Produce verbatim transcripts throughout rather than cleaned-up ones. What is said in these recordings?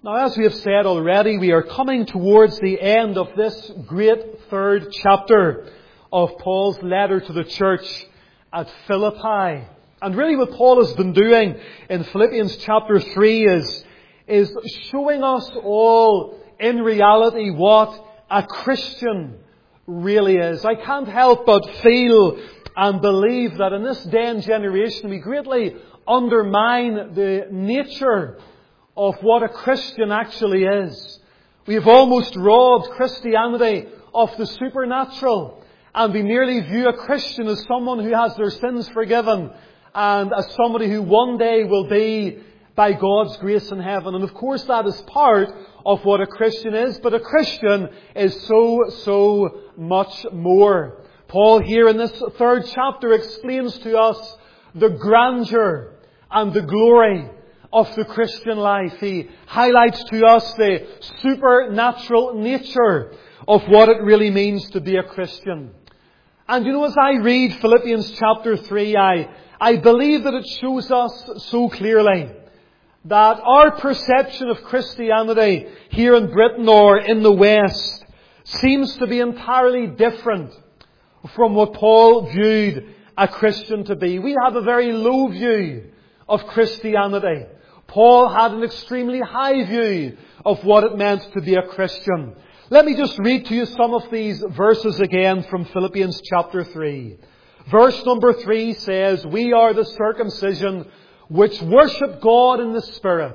Now, as we have said already, we are coming towards the end of this great third chapter of Paul's letter to the church at Philippi. And really what Paul has been doing in Philippians chapter three is, is showing us all in reality what a Christian really is. I can't help but feel and believe that in this day and generation we greatly undermine the nature of what a Christian actually is. We have almost robbed Christianity of the supernatural, and we merely view a Christian as someone who has their sins forgiven and as somebody who one day will be by God's grace in heaven. And of course that is part of what a Christian is, but a Christian is so, so much more. Paul here in this third chapter explains to us the grandeur and the glory of the Christian life. He highlights to us the supernatural nature of what it really means to be a Christian. And you know, as I read Philippians chapter three, I, I believe that it shows us so clearly that our perception of Christianity here in Britain or in the West seems to be entirely different from what Paul viewed a Christian to be. We have a very low view of Christianity. Paul had an extremely high view of what it meant to be a Christian. Let me just read to you some of these verses again from Philippians chapter three. Verse number three says, "We are the circumcision which worship God in the Spirit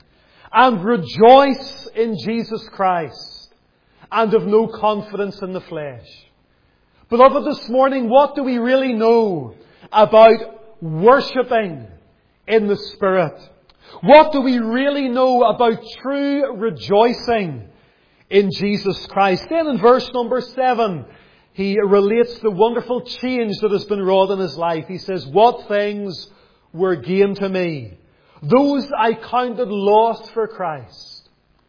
and rejoice in Jesus Christ and have no confidence in the flesh." Beloved, this morning, what do we really know about worshipping in the Spirit? What do we really know about true rejoicing in Jesus Christ? Then in verse number seven, he relates the wonderful change that has been wrought in his life. He says, "What things were gain to me, those I counted lost for Christ."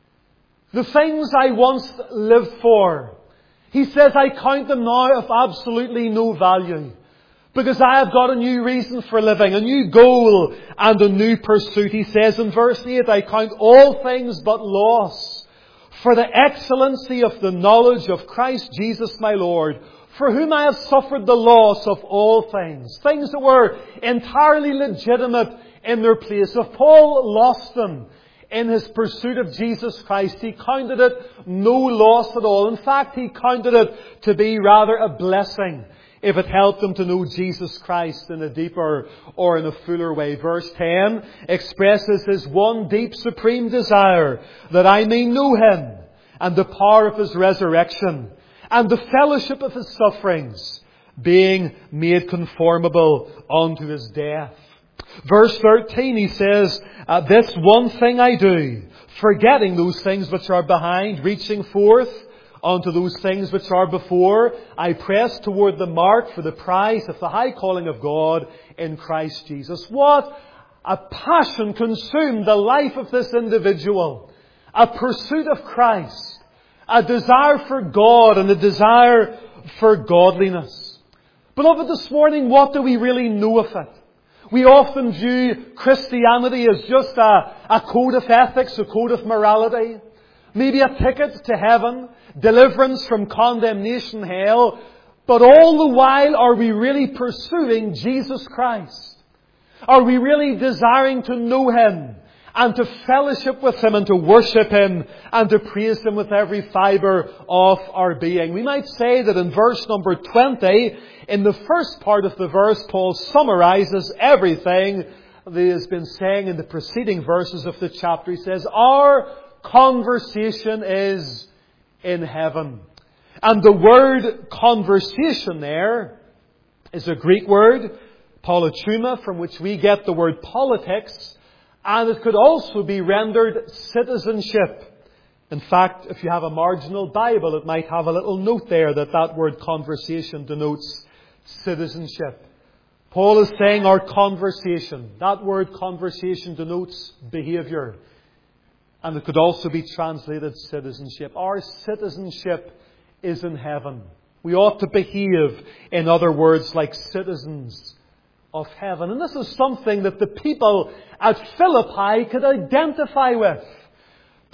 The things I once lived for, he says, I count them now of absolutely no value, because I have got a new reason for living, a new goal and a new pursuit. He says in verse eight, "I count all things but loss for the excellency of the knowledge of Christ Jesus my Lord, for whom I have suffered the loss of all things." Things that were entirely legitimate in their place. If Paul lost them in his pursuit of Jesus Christ, he counted it no loss at all. In fact, he counted it to be rather a blessing if it helped him to know Jesus Christ in a deeper or in a fuller way. Verse ten expresses his one deep supreme desire, that I may know Him and the power of His resurrection and the fellowship of His sufferings, being made conformable unto His death. Verse thirteen, he says, uh, "This one thing I do, forgetting those things which are behind, reaching forth unto those things which are before, I press toward the mark for the prize of the high calling of God in Christ Jesus." What a passion consumed the life of this individual. A pursuit of Christ. A desire for God and a desire for godliness. Beloved, this morning, what do we really know of it? We often view Christianity as just a, a code of ethics, a code of morality. Maybe a ticket to heaven, deliverance from condemnation, hell. But all the while, are we really pursuing Jesus Christ? Are we really desiring to know Him and to fellowship with Him and to worship Him and to praise Him with every fibre of our being? We might say that in verse number twenty, in the first part of the verse, Paul summarizes everything that he has been saying in the preceding verses of the chapter. He says, "Our conversation is in heaven." And the word conversation there is a Greek word, polituma, from which we get the word politics. And it could also be rendered citizenship. In fact, if you have a marginal Bible, it might have a little note there that that word conversation denotes citizenship. Paul is saying our conversation. That word conversation denotes behaviour. And it could also be translated citizenship. Our citizenship is in heaven. We ought to behave, in other words, like citizens of heaven. And this is something that the people at Philippi could identify with.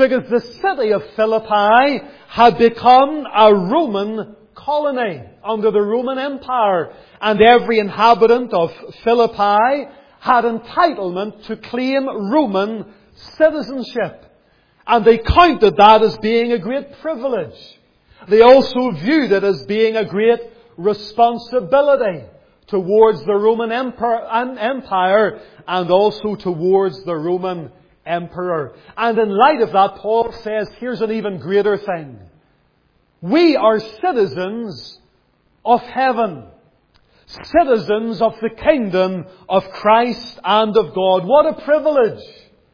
Because the city of Philippi had become a Roman colony under the Roman Empire. And every inhabitant of Philippi had entitlement to claim Roman citizenship. And they counted that as being a great privilege. They also viewed it as being a great responsibility towards the Roman Empire and also towards the Roman Emperor. And in light of that, Paul says, here's an even greater thing. We are citizens of heaven. Citizens of the kingdom of Christ and of God. What a privilege!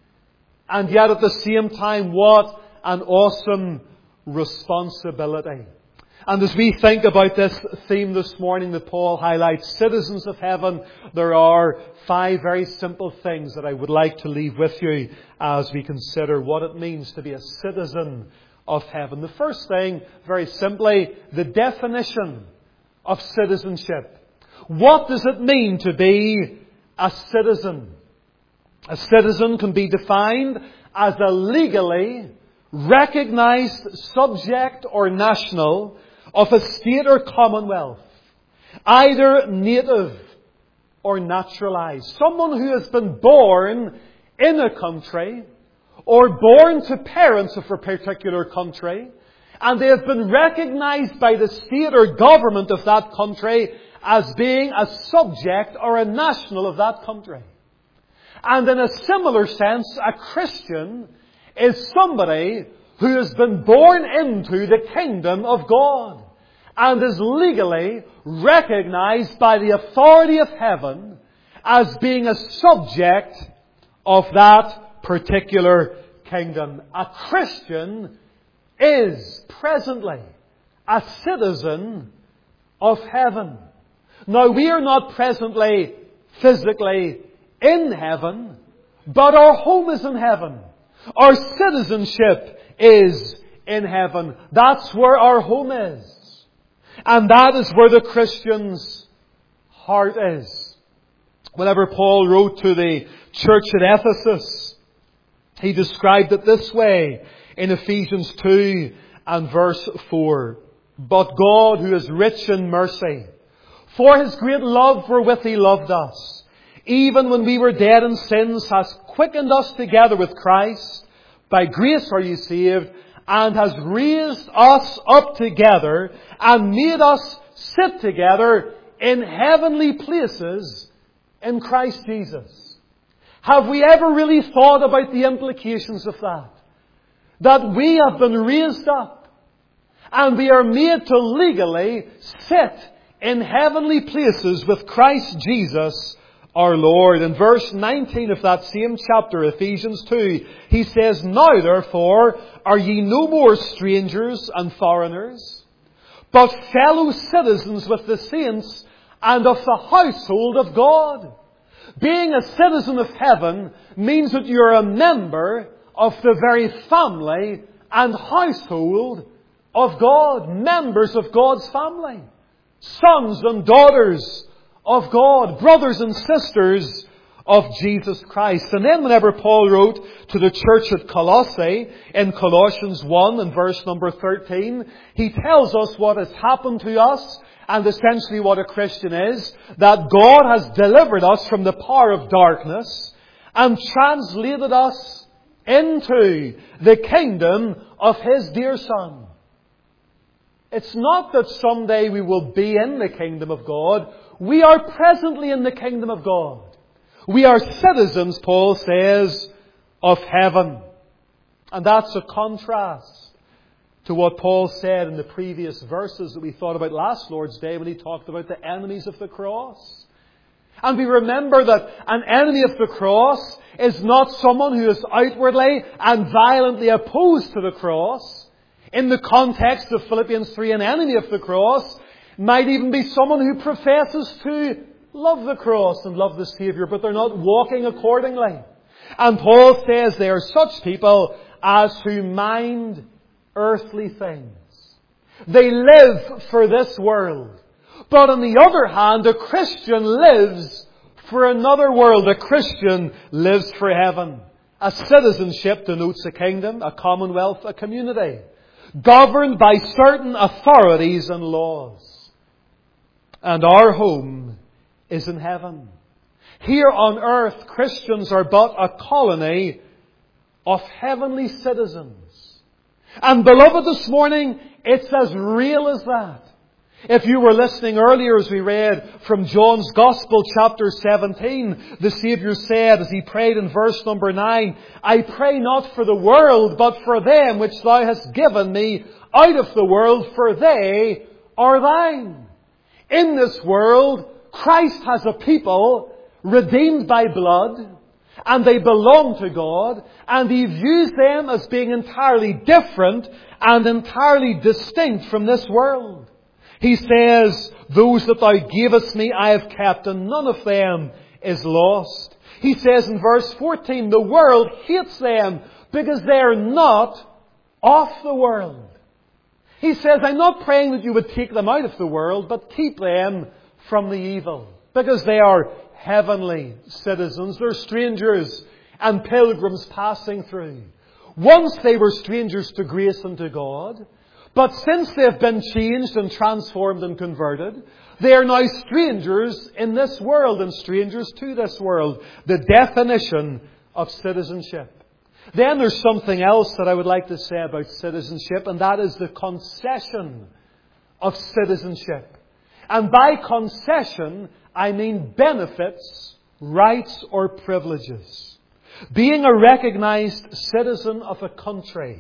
And yet at the same time, what an awesome responsibility. And as we think about this theme this morning that Paul highlights, citizens of heaven, there are five very simple things that I would like to leave with you as we consider what it means to be a citizen of heaven. The first thing, very simply, the definition of citizenship. What does it mean to be a citizen? A citizen can be defined as a legally recognized subject or national of a state or commonwealth, either native or naturalized. Someone who has been born in a country or born to parents of a particular country, and they have been recognized by the state or government of that country as being a subject or a national of that country. And in a similar sense, a Christian is somebody who has been born into the kingdom of God and is legally recognized by the authority of heaven as being a subject of that particular kingdom. A Christian is presently a citizen of heaven. Now, we are not presently physically in heaven, but our home is in heaven. Our citizenship is in heaven. That's where our home is. And that is where the Christian's heart is. Whenever Paul wrote to the church at Ephesus, he described it this way in Ephesians two and verse four. But God, who is rich in mercy, for His great love wherewith He loved us, even when we were dead in sins, has quickened us together with Christ. By grace are you saved, and has raised us up together and made us sit together in heavenly places in Christ Jesus. Have we ever really thought about the implications of that? That we have been raised up and we are made to legally sit in heavenly places with Christ Jesus our Lord. In verse nineteen of that same chapter, Ephesians two, he says, Now therefore are ye no more strangers and foreigners, but fellow citizens with the saints and of the household of God. Being a citizen of heaven means that you're a member of the very family and household of God. Members of God's family. Sons and daughters of God. Brothers and sisters of Jesus Christ. And then whenever Paul wrote to the church at Colossae, in Colossians one and verse number thirteen, he tells us what has happened to us and essentially what a Christian is. That God has delivered us from the power of darkness and translated us into the kingdom of His dear Son. It's not that someday we will be in the kingdom of God. We are presently in the kingdom of God. We are citizens, Paul says, of heaven. And that's a contrast to what Paul said in the previous verses that we thought about last Lord's Day when he talked about the enemies of the cross. And we remember that an enemy of the cross is not someone who is outwardly and violently opposed to the cross. In the context of Philippians three, an enemy of the cross might even be someone who professes to love the cross and love the Saviour, but they're not walking accordingly. And Paul says they are such people as who mind earthly things. They live for this world. But on the other hand, a Christian lives for another world. A Christian lives for heaven. A citizenship denotes a kingdom, a commonwealth, a community, governed by certain authorities and laws. And our home is in heaven. Here on earth, Christians are but a colony of heavenly citizens. And beloved, this morning, it's as real as that. If you were listening earlier as we read from John's Gospel, chapter seventeen, the Saviour said as He prayed in verse number nine, I pray not for the world, but for them which Thou hast given me out of the world, for they are Thine. In this world, Christ has a people redeemed by blood, and they belong to God, and He views them as being entirely different and entirely distinct from this world. He says, those that Thou gavest me I have kept, and none of them is lost. He says in verse fourteen, the world hates them because they are not of the world. He says, I'm not praying that you would take them out of the world, but keep them from the evil. Because they are heavenly citizens. They're strangers and pilgrims passing through. Once they were strangers to grace and to God. But since they've been changed and transformed and converted, they are now strangers in this world and strangers to this world. The definition of citizenship. Then there's something else that I would like to say about citizenship, and that is the concession of citizenship. And by concession, I mean benefits, rights, or privileges. Being a recognized citizen of a country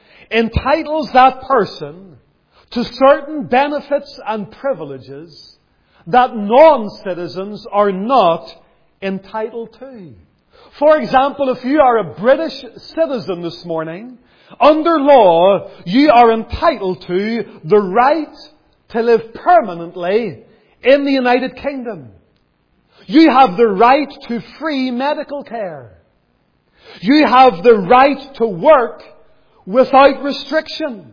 entitles that person to certain benefits and privileges that non-citizens are not entitled to. For example, if you are a British citizen this morning, under law, you are entitled to the right to live permanently in the United Kingdom. You have the right to free medical care. You have the right to work without restriction.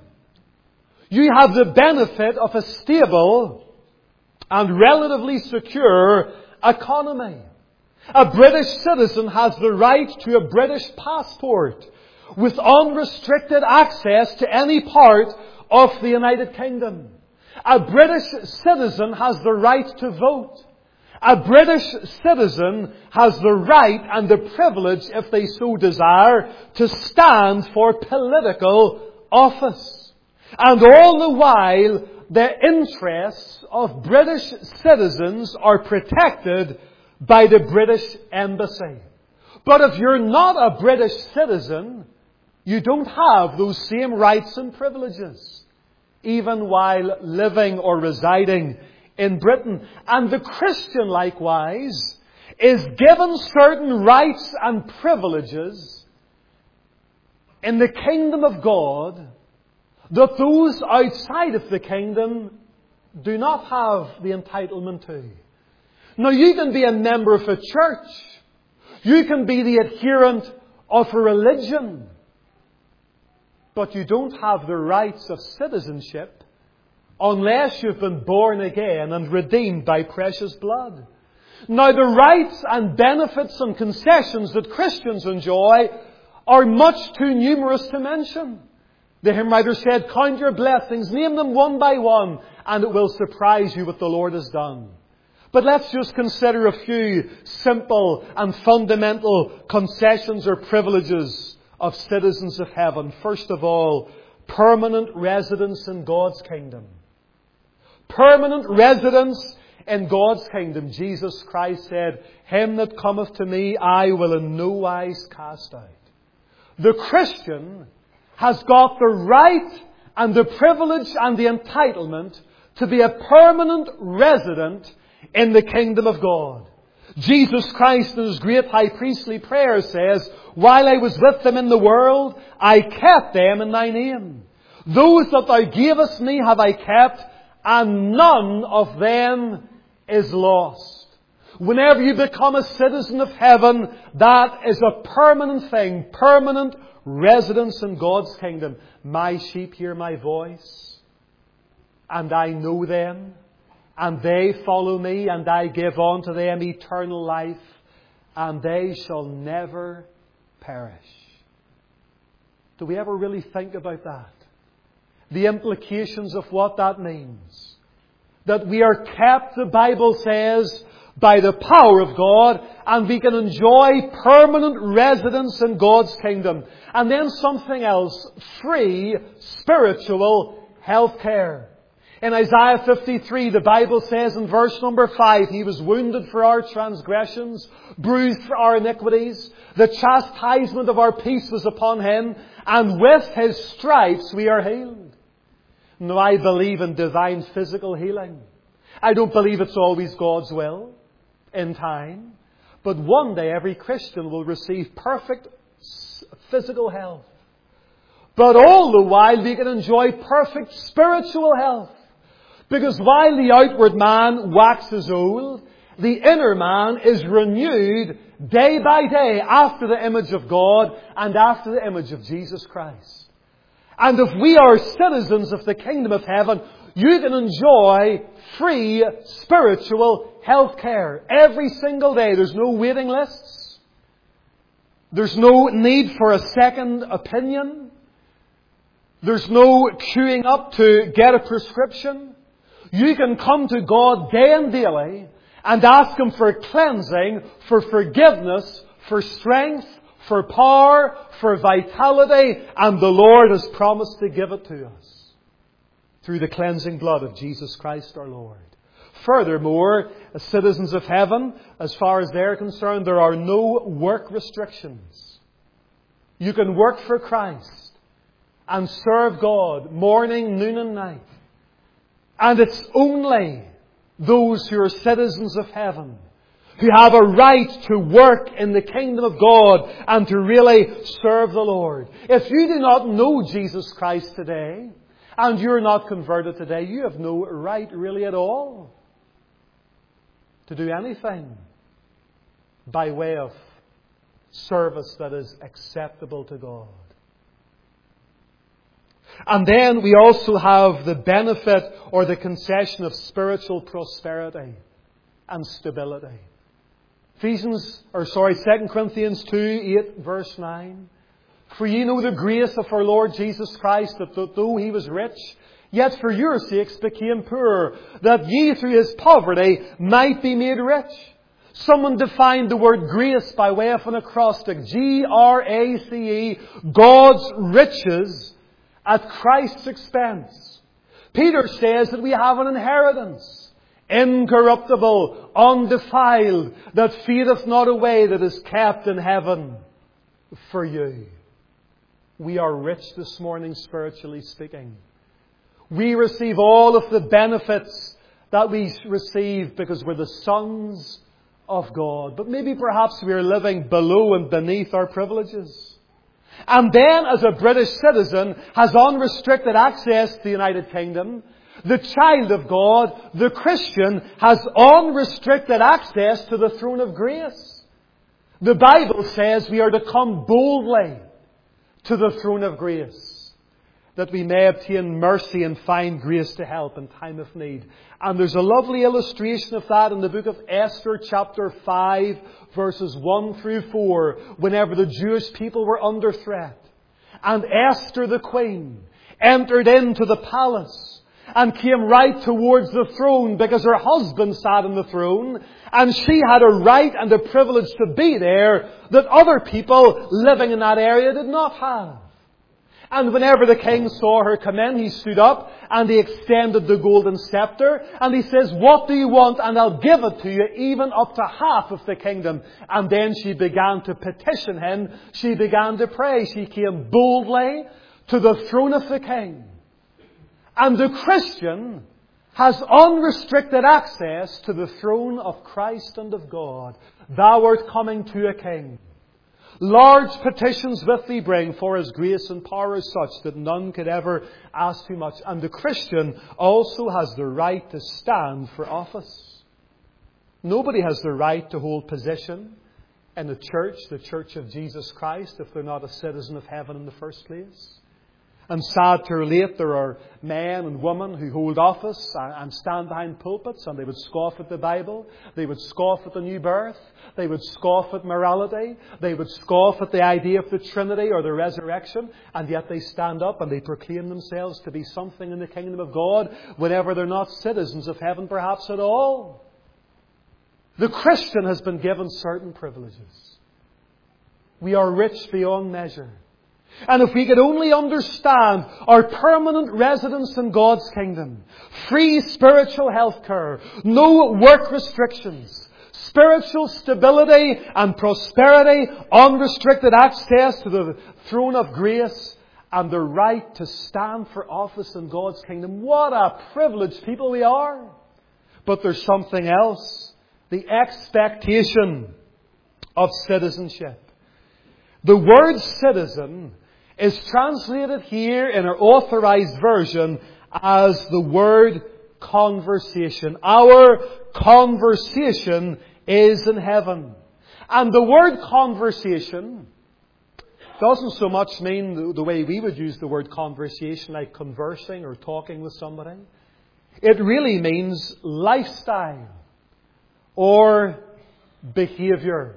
You have the benefit of a stable and relatively secure economy. A British citizen has the right to a British passport with unrestricted access to any part of the United Kingdom. A British citizen has the right to vote. A British citizen has the right and the privilege, if they so desire, to stand for political office. And all the while, the interests of British citizens are protected by the British Embassy. But if you're not a British citizen, you don't have those same rights and privileges, even while living or residing in Britain. And the Christian, likewise, is given certain rights and privileges in the kingdom of God that those outside of the kingdom do not have the entitlement to. Now, you can be a member of a church. You can be the adherent of a religion. But you don't have the rights of citizenship unless you've been born again and redeemed by precious blood. Now, the rights and benefits and concessions that Christians enjoy are much too numerous to mention. The hymn writer said, count your blessings, name them one by one, and it will surprise you what the Lord has done. But let's just consider a few simple and fundamental concessions or privileges of citizens of heaven. First of all, permanent residence in God's kingdom. Permanent residence in God's kingdom. Jesus Christ said, him that cometh to me, I will in no wise cast out. The Christian has got the right and the privilege and the entitlement to be a permanent resident in the kingdom of God. Jesus Christ in His great high priestly prayer says, while I was with them in the world, I kept them in Thy name. Those that Thou gavest me have I kept, and none of them is lost. Whenever you become a citizen of heaven, that is a permanent thing, permanent residence in God's kingdom. My sheep hear my voice, and I know them, and they follow me, and I give unto them eternal life, and they shall never perish. Do we ever really think about that? The implications of what that means. That we are kept, the Bible says, by the power of God, and we can enjoy permanent residence in God's kingdom. And then something else, free spiritual health care. In Isaiah fifty-three, the Bible says in verse number five, He was wounded for our transgressions, bruised for our iniquities. The chastisement of our peace was upon Him, and with His stripes we are healed. Now, I believe in divine physical healing. I don't believe it's always God's will in time. But one day every Christian will receive perfect physical health. But all the while we can enjoy perfect spiritual health. Because while the outward man waxes old, the inner man is renewed day by day after the image of God and after the image of Jesus Christ. And if we are citizens of the kingdom of heaven, you can enjoy free spiritual health care every single day. There's no waiting lists. There's no need for a second opinion. There's no queuing up to get a prescription. You can come to God day and daily and ask Him for cleansing, for forgiveness, for strength, for power, for vitality, and the Lord has promised to give it to us through the cleansing blood of Jesus Christ our Lord. Furthermore, as citizens of heaven, as far as they're concerned, there are no work restrictions. You can work for Christ and serve God morning, noon and night. And it's only those who are citizens of heaven who have a right to work in the kingdom of God and to really serve the Lord. If you do not know Jesus Christ today, and you're not converted today, you have no right really at all to do anything by way of service that is acceptable to God. And then we also have the benefit or the concession of spiritual prosperity and stability. Ephesians, or sorry, Second Corinthians two, eight, verse nine. For ye know the grace of our Lord Jesus Christ, that though He was rich, yet for your sakes became poor, that ye through His poverty might be made rich. Someone defined the word grace by way of an acrostic. G R A C E, God's riches at Christ's expense. Peter says that we have an inheritance, incorruptible, undefiled, that fadeth not away, that is kept in heaven for you. We are rich this morning, spiritually speaking. We receive all of the benefits that we receive because we're the sons of God. But maybe perhaps we are living below and beneath our privileges. And then, as a British citizen, has unrestricted access to the United Kingdom. The child of God, the Christian, has unrestricted access to the throne of grace. The Bible says we are to come boldly to the throne of grace, that we may obtain mercy and find grace to help in time of need. And there's a lovely illustration of that in the book of Esther, chapter five, verses one through four, whenever the Jewish people were under threat. And Esther the queen entered into the palace and came right towards the throne because her husband sat on the throne, and she had a right and a privilege to be there that other people living in that area did not have. And whenever the king saw her come in, he stood up and he extended the golden scepter and he says, "What do you want? And I'll give it to you, even up to half of the kingdom." And then she began to petition him. She began to pray. She came boldly to the throne of the king. And the Christian has unrestricted access to the throne of Christ and of God. Thou art coming to a king. Large petitions with thee bring, for His grace and power is such that none could ever ask too much. And the Christian also has the right to stand for office. Nobody has the right to hold position in the church, the church of Jesus Christ, if they're not a citizen of heaven in the first place. And sad to relate, there are men and women who hold office and stand behind pulpits, and they would scoff at the Bible. They would scoff at the new birth. They would scoff at morality. They would scoff at the idea of the Trinity or the resurrection. And yet they stand up and they proclaim themselves to be something in the kingdom of God whenever they're not citizens of heaven perhaps at all. The Christian has been given certain privileges. We are rich beyond measure. And if we could only understand our permanent residence in God's kingdom, free spiritual health care, no work restrictions, spiritual stability and prosperity, unrestricted access to the throne of grace, and the right to stand for office in God's kingdom, what a privileged people we are. But there's something else. The expectation of citizenship. The word citizen is translated here in our authorized version as the word conversation. Our conversation is in heaven. And the word conversation doesn't so much mean the, the way we would use the word conversation, like conversing or talking with somebody. It really means lifestyle or behavior.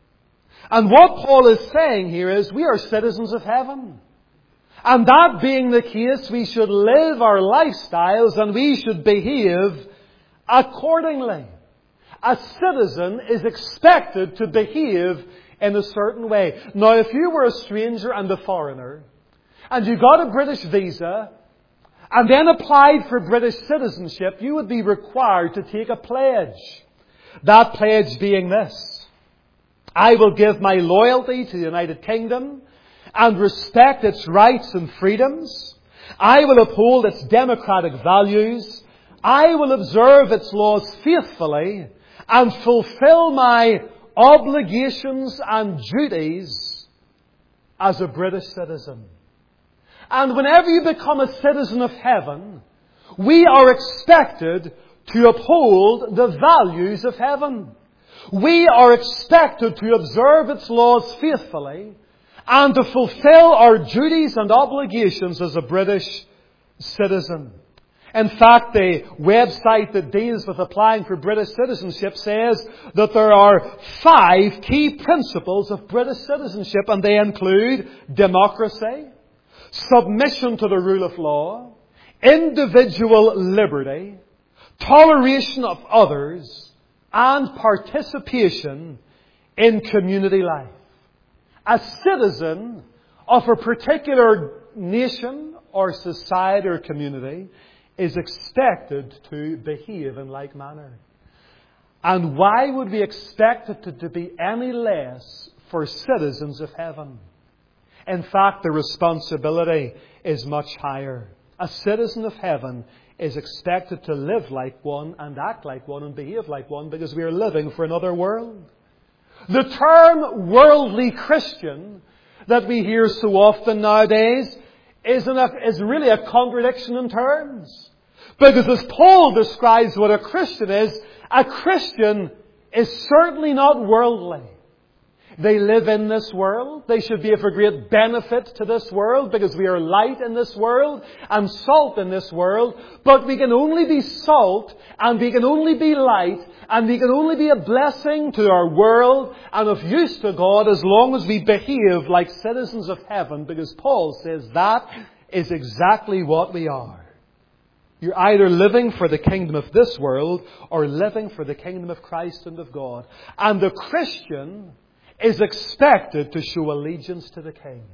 And what Paul is saying here is we are citizens of heaven. And that being the case, we should live our lifestyles and we should behave accordingly. A citizen is expected to behave in a certain way. Now, if you were a stranger and a foreigner, and you got a British visa, and then applied for British citizenship, you would be required to take a pledge. That pledge being this: I will give my loyalty to the United Kingdom and respect its rights and freedoms. I will uphold its democratic values. I will observe its laws faithfully and fulfill my obligations and duties as a British citizen. And whenever you become a citizen of heaven, we are expected to uphold the values of heaven. We are expected to observe its laws faithfully and to fulfill our duties and obligations as a British citizen. In fact, the website that deals with applying for British citizenship says that there are five key principles of British citizenship, and they include democracy, submission to the rule of law, individual liberty, toleration of others, and participation in community life. A citizen of a particular nation or society or community is expected to behave in like manner. And why would we expect it to, to be any less for citizens of heaven? In fact, the responsibility is much higher. A citizen of heaven is expected to live like one and act like one and behave like one, because we are living for another world. The term worldly Christian that we hear so often nowadays is, an, is really a contradiction in terms. Because as Paul describes what a Christian is, a Christian is certainly not worldly. They live in this world. They should be of a great benefit to this world because we are light in this world and salt in this world. But we can only be salt and we can only be light and we can only be a blessing to our world and of use to God as long as we behave like citizens of heaven, because Paul says that is exactly what we are. You're either living for the kingdom of this world or living for the kingdom of Christ and of God. And the Christian is expected to show allegiance to the King.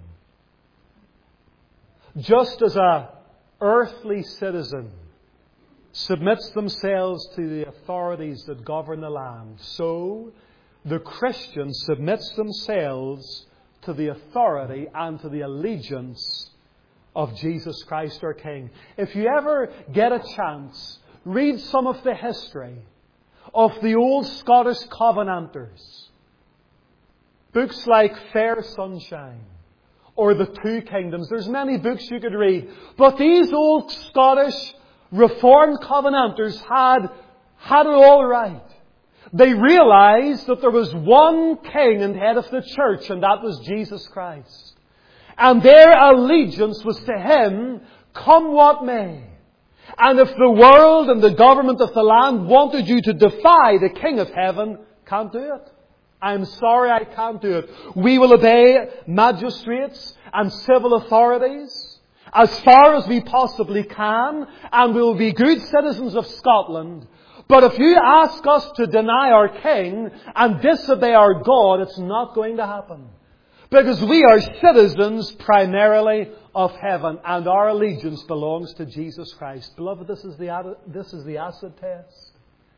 Just as a earthly citizen submits themselves to the authorities that govern the land, so the Christian submits themselves to the authority and to the allegiance of Jesus Christ our King. If you ever get a chance, read some of the history of the old Scottish Covenanters. Books like Fair Sunshine or The Two Kingdoms. There's many books you could read. But these old Scottish Reformed Covenanters had, had it all right. They realized that there was one King and head of the church, and that was Jesus Christ. And their allegiance was to Him, come what may. And if the world and the government of the land wanted you to defy the King of Heaven, can't do it. I'm sorry, I can't do it. We will obey magistrates and civil authorities as far as we possibly can, and we will be good citizens of Scotland. But if you ask us to deny our King and disobey our God, it's not going to happen. Because we are citizens primarily of heaven, and our allegiance belongs to Jesus Christ. Beloved, this is the, this is the acid test.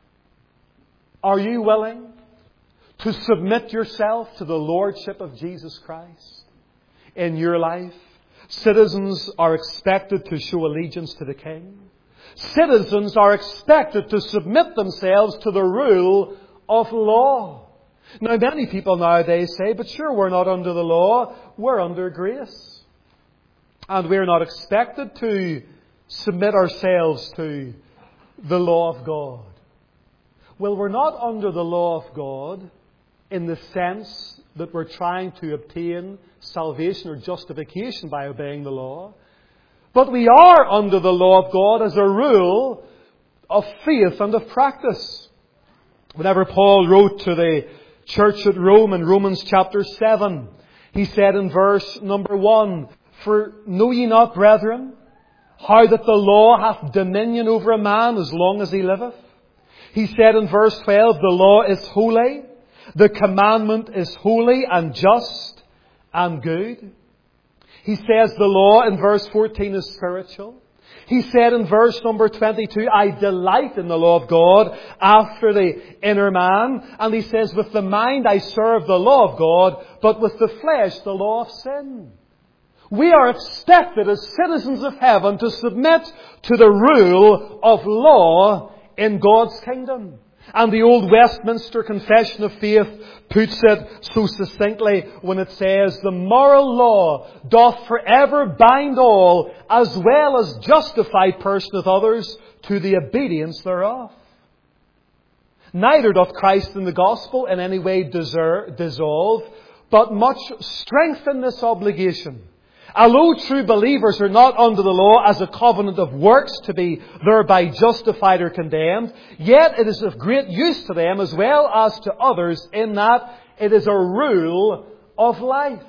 Are you willing to submit yourself to the Lordship of Jesus Christ in your life? Citizens are expected to show allegiance to the King. Citizens are expected to submit themselves to the rule of law. Now, many people nowadays say, but sure, we're not under the law, we're under grace. And we're not expected to submit ourselves to the law of God. Well, we're not under the law of God in the sense that we're trying to obtain salvation or justification by obeying the law. But we are under the law of God as a rule of faith and of practice. Whenever Paul wrote to the church at Rome in Romans chapter seven, he said in verse number one, for know ye not, brethren, how that the law hath dominion over a man as long as he liveth? He said in verse twelve, the law is holy, the commandment is holy and just and good. He says the law in verse fourteen is spiritual. He said in verse number twenty-two, I delight in the law of God after the inner man. And he says, with the mind I serve the law of God, but with the flesh the law of sin. We are expected as citizens of heaven to submit to the rule of law in God's kingdom. And the old Westminster Confession of Faith puts it so succinctly when it says, the moral law doth forever bind all, as well as justify personeth others to the obedience thereof. Neither doth Christ in the gospel in any way deserve, dissolve, but much strengthen this obligation. Although true believers are not under the law as a covenant of works to be thereby justified or condemned, yet it is of great use to them as well as to others in that it is a rule of life.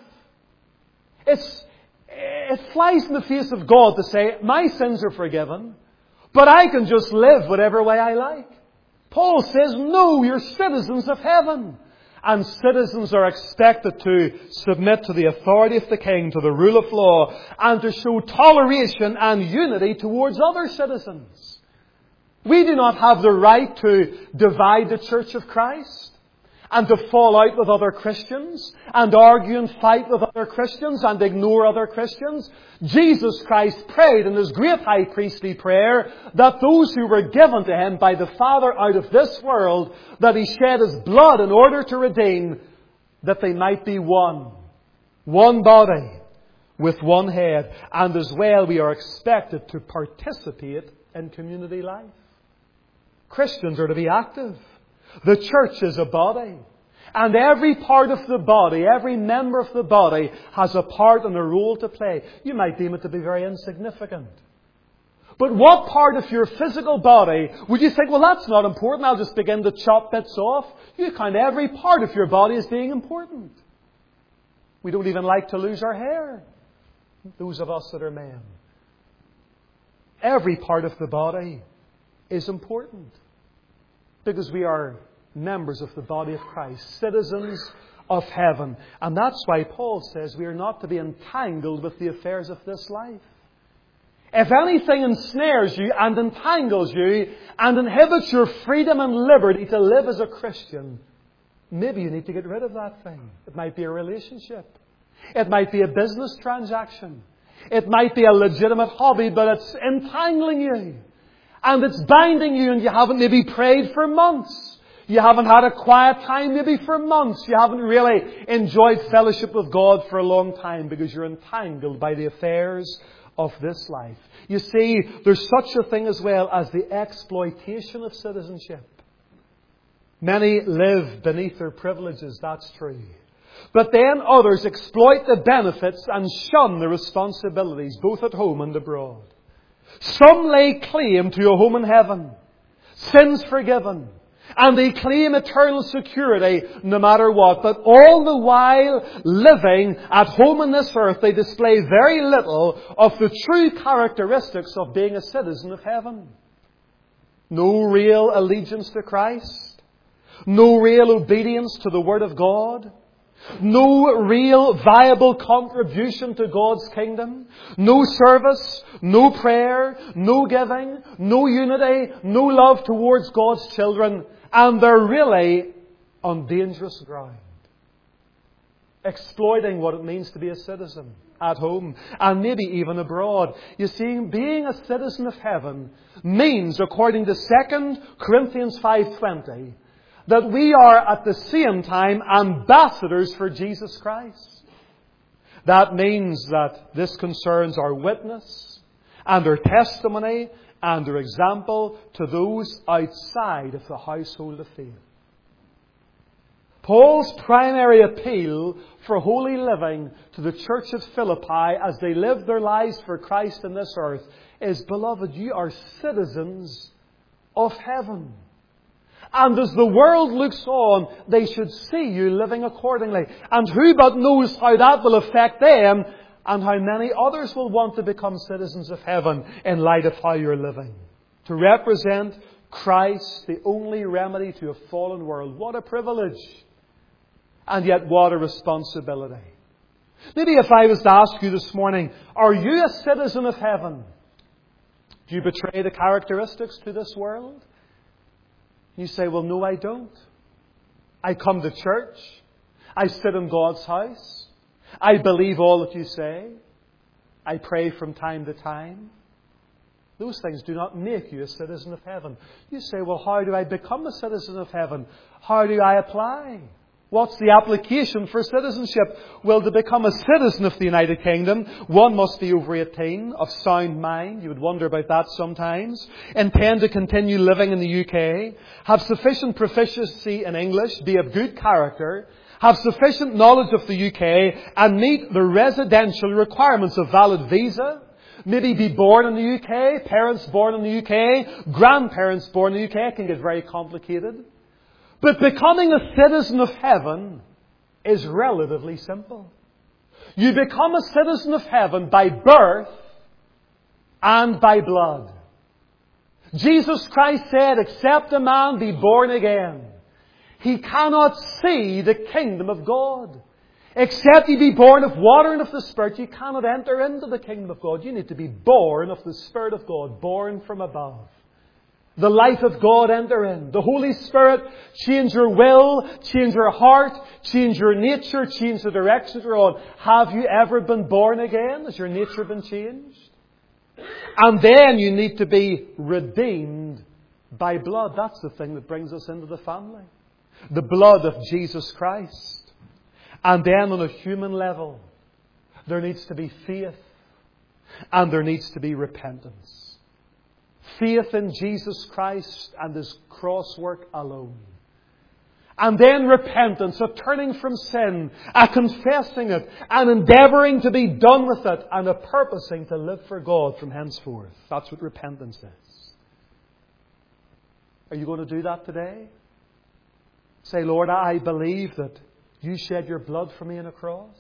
It's, it flies in the face of God to say, my sins are forgiven, but I can just live whatever way I like. Paul says, no, you're citizens of heaven. And citizens are expected to submit to the authority of the King, to the rule of law, and to show toleration and unity towards other citizens. We do not have the right to divide the Church of Christ and to fall out with other Christians and argue and fight with other Christians and ignore other Christians. Jesus Christ prayed in His great high priestly prayer that those who were given to Him by the Father out of this world, that He shed His blood in order to redeem, that they might be one. One body with one head. And as well, we are expected to participate in community life. Christians are to be active. The church is a body. And every part of the body, every member of the body has a part and a role to play. You might deem it to be very insignificant. But what part of your physical body would you think, well, that's not important, I'll just begin to chop bits off? You count every part of your body as being important. We don't even like to lose our hair, those of us that are men. Every part of the body is important. Because we are members of the body of Christ, citizens of heaven. And that's why Paul says we are not to be entangled with the affairs of this life. If anything ensnares you and entangles you and inhibits your freedom and liberty to live as a Christian, maybe you need to get rid of that thing. It might be a relationship. It might be a business transaction. It might be a legitimate hobby, but it's entangling you. And it's binding you, and you haven't maybe prayed for months. You haven't had a quiet time maybe for months. You haven't really enjoyed fellowship with God for a long time because you're entangled by the affairs of this life. You see, there's such a thing as well as the exploitation of citizenship. Many live beneath their privileges, that's true. But then others exploit the benefits and shun the responsibilities, both at home and abroad. Some lay claim to a home in heaven, sins forgiven, and they claim eternal security no matter what. But all the while living at home on this earth, they display very little of the true characteristics of being a citizen of heaven. No real allegiance to Christ. No real obedience to the Word of God. No real viable contribution to God's kingdom. No service, no prayer, no giving, no unity, no love towards God's children. And they're really on dangerous ground, exploiting what it means to be a citizen at home and maybe even abroad. You see, being a citizen of heaven means, according to Second Corinthians five twenty, that we are at the same time ambassadors for Jesus Christ. That means that this concerns our witness and our testimony and our example to those outside of the household of faith. Paul's primary appeal for holy living to the church at Philippi as they live their lives for Christ in this earth is, beloved, you are citizens of heaven. And as the world looks on, they should see you living accordingly. And who but knows how that will affect them and how many others will want to become citizens of heaven in light of how you're living. To represent Christ, the only remedy to a fallen world. What a privilege. And yet what a responsibility. Maybe if I was to ask you this morning, are you a citizen of heaven? Do you betray the characteristics to this world? You say, well, no, I don't. I come to church. I sit in God's house. I believe all that you say. I pray from time to time. Those things do not make you a citizen of heaven. You say, well, how do I become a citizen of heaven? How do I apply? What's the application for citizenship? Well, to become a citizen of the United Kingdom, one must be over eighteen, of sound mind. You would wonder about that sometimes. Intend to continue living in the U K. Have sufficient proficiency in English. Be of good character. Have sufficient knowledge of the U K. And meet the residential requirements of valid visa. Maybe be born in the U K. Parents born in the U K. Grandparents born in the U K. It can get very complicated. But becoming a citizen of heaven is relatively simple. You become a citizen of heaven by birth and by blood. Jesus Christ said, except a man be born again, he cannot see the kingdom of God. Except he be born of water and of the Spirit, you cannot enter into the kingdom of God. You need to be born of the Spirit of God, born from above. The life of God enter in. The Holy Spirit change your will, change your heart, change your nature, change the direction you're on. Have you ever been born again? Has your nature been changed? And then you need to be redeemed by blood. That's the thing that brings us into the family. The blood of Jesus Christ. And then on a human level, there needs to be faith and there needs to be repentance. Faith in Jesus Christ and His cross work alone. And then repentance, a turning from sin, a confessing it, and endeavouring to be done with it, and a purposing to live for God from henceforth. That's what repentance is. Are you going to do that today? Say, Lord, I believe that you shed your blood for me on a cross.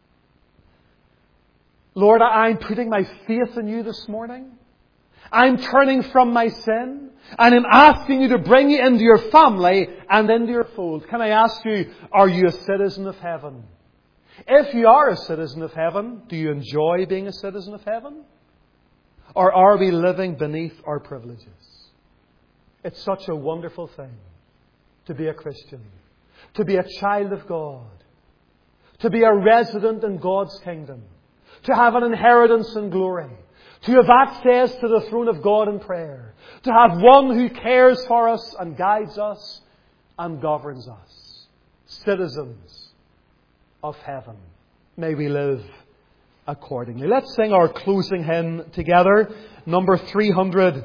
Lord, I'm putting my faith in you this morning. I'm turning from my sin and I'm asking you to bring you into your family and into your fold. Can I ask you, are you a citizen of heaven? If you are a citizen of heaven, do you enjoy being a citizen of heaven? Or are we living beneath our privileges? It's such a wonderful thing to be a Christian, to be a child of God, to be a resident in God's kingdom, to have an inheritance in glory, to have access to the throne of God in prayer. To have one who cares for us and guides us and governs us. Citizens of heaven. May we live accordingly. Let's sing our closing hymn together. Number three hundred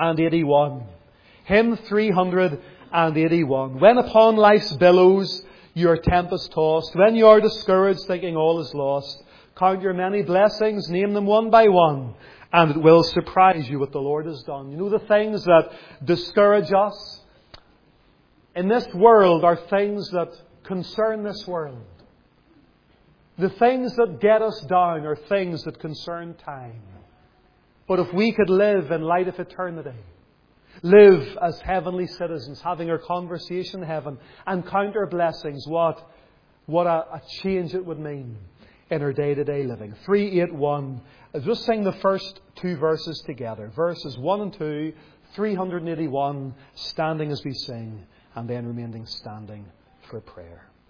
eighty-one. Hymn three hundred eighty-one. When upon life's billows you are tempest-tossed, when you are discouraged, thinking all is lost, count your many blessings, name them one by one, and it will surprise you what the Lord has done. You know, the things that discourage us in this world are things that concern this world. The things that get us down are things that concern time. But if we could live in light of eternity, live as heavenly citizens, having our conversation in heaven, and count our blessings, what, what a, a change it would mean in our day-to-day living. three eighty-one. Let's just sing the first two verses together. Verses one and two, three eighty-one, standing as we sing, and then remaining standing for prayer.